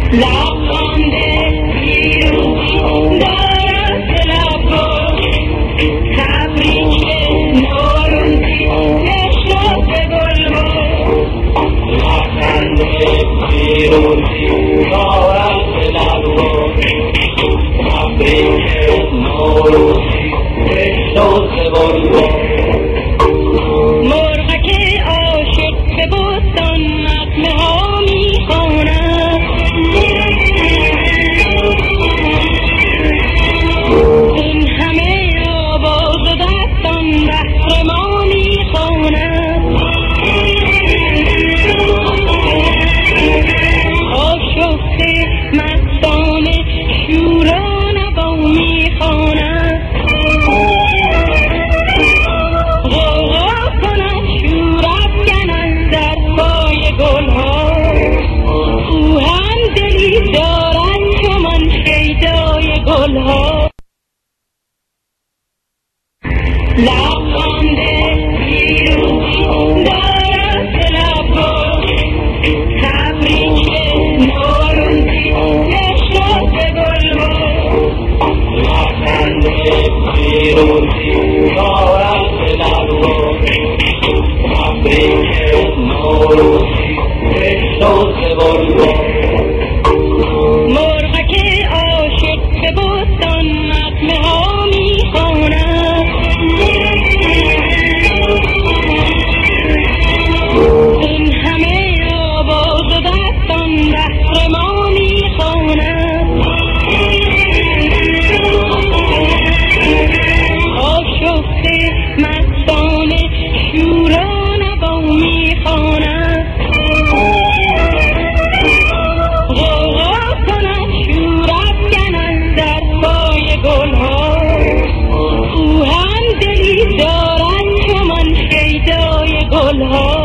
لبخنده پیروزی دارد به لبا، تبریک نوروزی نشد به گلبا. لبخنده پیروزی دارد به لبا، تبریک نوروزی نشد به گلبا. مرغک عاشق به بستان نغمه ها میخواند، این همه آواز و دستان بهر ما میخواند. آشفته مستانه شورا نوا میخواند، او هم دلی دارد چون شیدای گلها. لبخنده پیروزی دارد به لبا، تبریک نوروزی نشد به گلبا. لبخنده پیروزی دارد به لبا، تبریک نوروزی نشد به گلبا. مرغک عاشق به بستان نغمه ها میخواند، این همه آواز و دستان بهر ما میخواند. آشفته مستانه شورا نوا میخواند، او هم دلی دارد چون شیدای گلها.